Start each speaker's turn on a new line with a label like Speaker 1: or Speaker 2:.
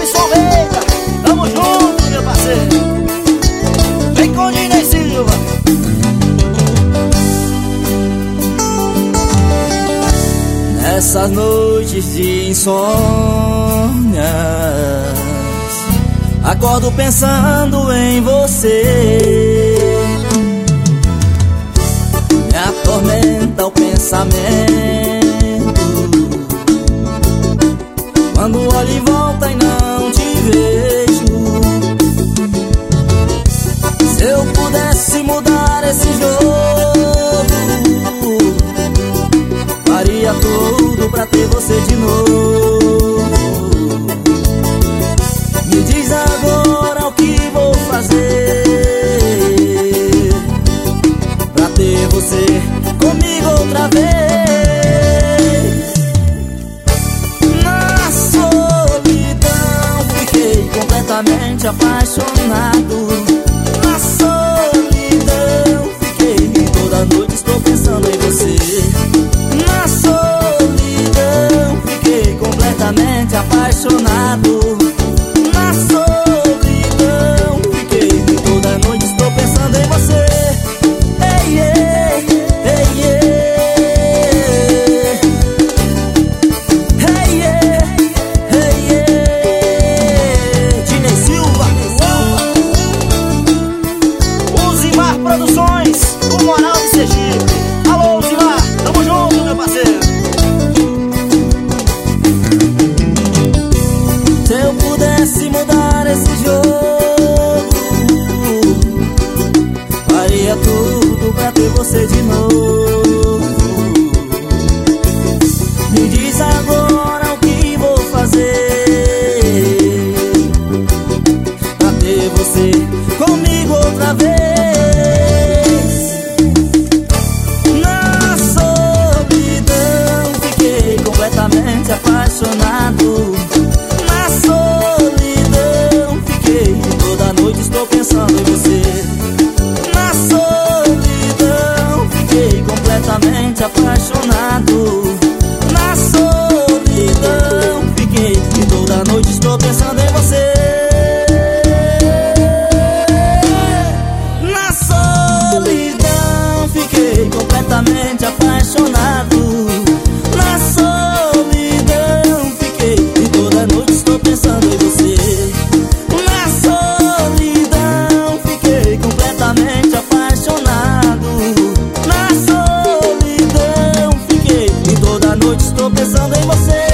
Speaker 1: Robson Veiga, tamo junto, meu parceiro. Vem com o Dinei Silva.
Speaker 2: Nessas noites de insônias, acordo pensando em você. Me atormenta o pensamento quando olho em volta e não te vejo. Se eu pudesse mudar esse jogo, faria tudo pra ter você de novo. Me diz agora o que vou fazer pra ter você comigo outra vez. Na solidão fiquei completamente apaixonado. Na solidão fiquei e toda noite estou pensando em você. Na solidão fiquei completamente apaixonado. Na solidão fiquei e toda noite estou pensando em você. Ei, ei, ei, ei, ei, ei, Dinei Silva,
Speaker 1: Uzimar Produções, o Moral de Sergipe. Alô, Uzimar, tamo junto, meu parceiro.
Speaker 2: se eu pudesse mudar esse jogo, faria tudo pra ter você de novo. Me diz agora o que vou fazer pra ter você comigo outra vez. Na solidão fiquei completamente apaixonado. Na solidão fiquei e toda noite estou pensando em você. Na solidão fiquei completamente apaixonado. Na solidão fiquei e toda noite estou pensando em você. Na solidão fiquei completamente apaixonado. Na solidão fiquei e toda noite estou pensando em você. Na solidão fiquei completamente apaixonado. Na solidão fiquei e toda noite estou pensando em você.